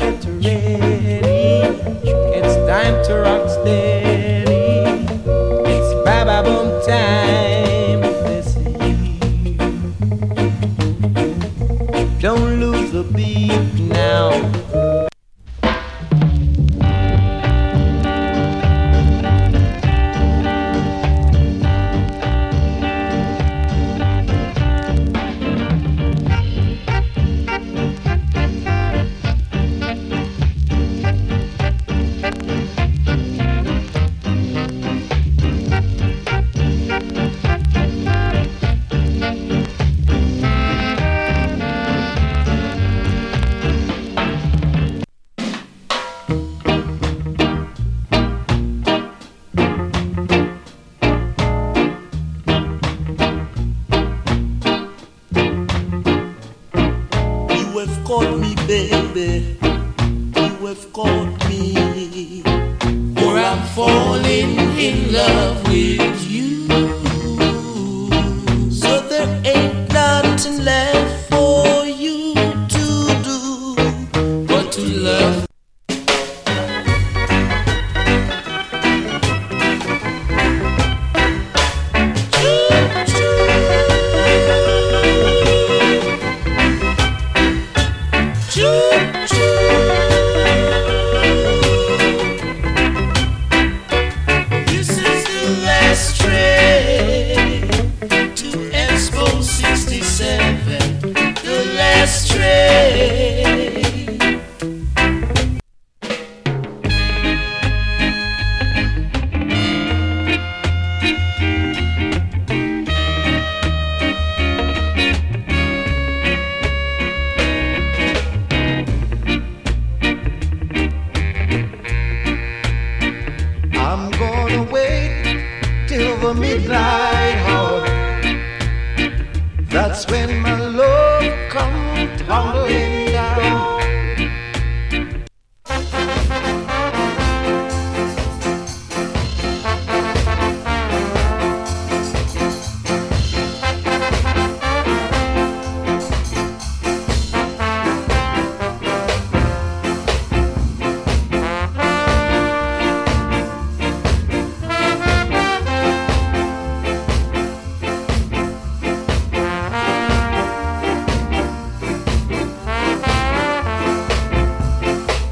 get ready. It's time to rock steady. It's Baba Boom time this year. Don't lose the beat now. You have caught me, baby. You have caught me. For I'm falling in love with